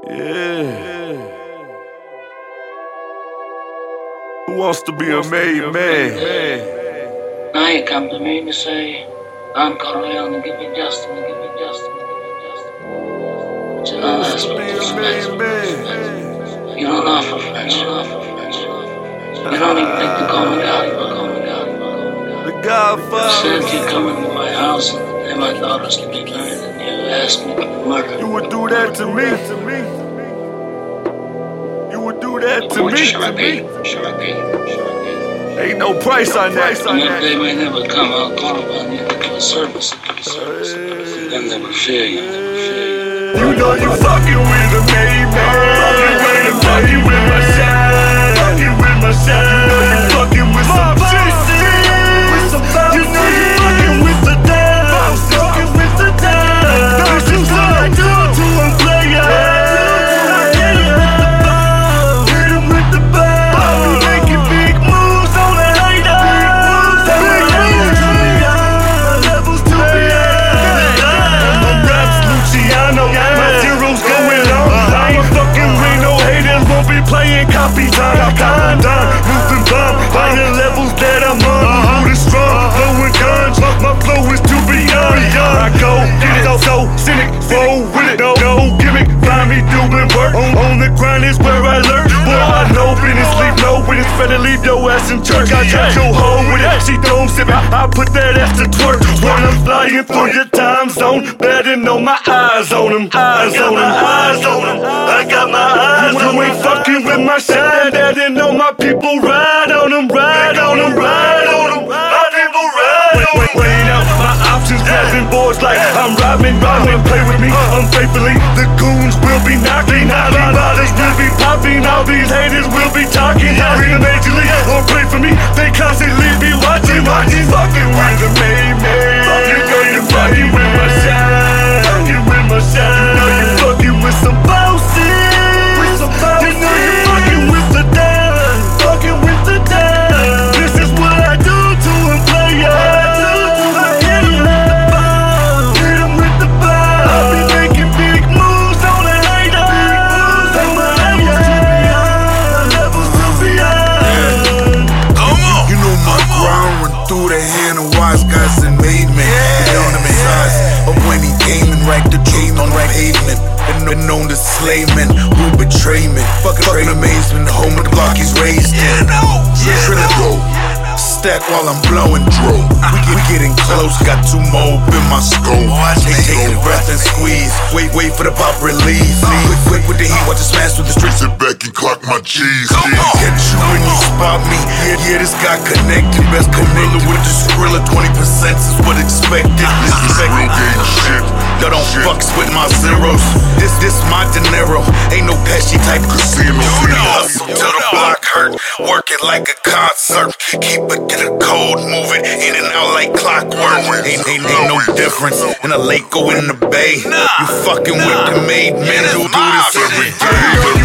Yeah. Who wants to be a made man? Now you come to me to say, I'm Corleone, give me justice, give me justice, give me justice. But you don't ask for respect. You don't offer friendship. You don't even think to call me God. The Godfather. If you come into my house and my daughter's to be married and you ask me to murder, You would do that to me. You would do that to me. Should I pay? Ain't no price on that. And if they may never come, I'll call upon you to do a service. Then they will fear you. You know you fucking with a made man. Fucking with my shine. Fucking with my shine. You know you fucking with some pussy. You know you fucking with the dime. Fucking with the dime. This is what I do to a player. Hit him with the bomb. I be making big moves on a hater. Levels to beyond. I'm Raps Luciano. My zeros going on. I ain't fucking with no haters. Won't be playing copy time. Moving bomb. Finding levels that I'm on. Root is strong. Blowing guns. My flow is too beyond. I go get it so cynic. Roll with it. No gimmick. Find me doing work. On the grind is where I learn. Boy, I know business. Leave no witness. Better leave your ass in church. I got your hoe with it. She don't sip it. I put that ass to twerk. When I'm flying through your time zone, better know my eyes on them. Eyes on them. Eyes on them. I got my eyes on them. You ain't fucking with my shine. Better know my people ride on them. Ride on them. Ride on them. My people ride on them. Weighing out my options, grabbing boards like I'm robbing. Play with me unfaithfully. The goons will be knocking. Bottles will be popping. All these haters will be talking. Bring them majorly or pray for me. They constantly be watching. Fucking with the made man. You know you fucking with my shine. Fucking with my shine. You know you fucking with some bosses. You know you fucking with the dime. Fucking with the dime. This is what I do to a player. Through the hand of wise guys and made me. Get on him his eyes. But when he came and racked the chain on the pavement, been known to slay men who betray me. Fucking amazement, the home of the block he's raised in. Trinidad. Stack while I'm blowing dro. We getting close, got two more in my skull. Take a breath and squeeze. Wait for the pop release. Quick with the heat, watch it smash through the streets. Sit back and clock my cheese. Catch you when you spot me. Yeah, this guy connected. Best gorilla with the Skrilla. 20% is what expected. Real game shit. Y'all don't fucks with my zeros. This my dinero. Ain't no Pesci type casino. Hustle till the block hurt. Work it like a concert. Keep it to the code. Move it in and out like clockwork. Ain't no difference in a lake or in the bay. You fucking with the made men. Do this every day.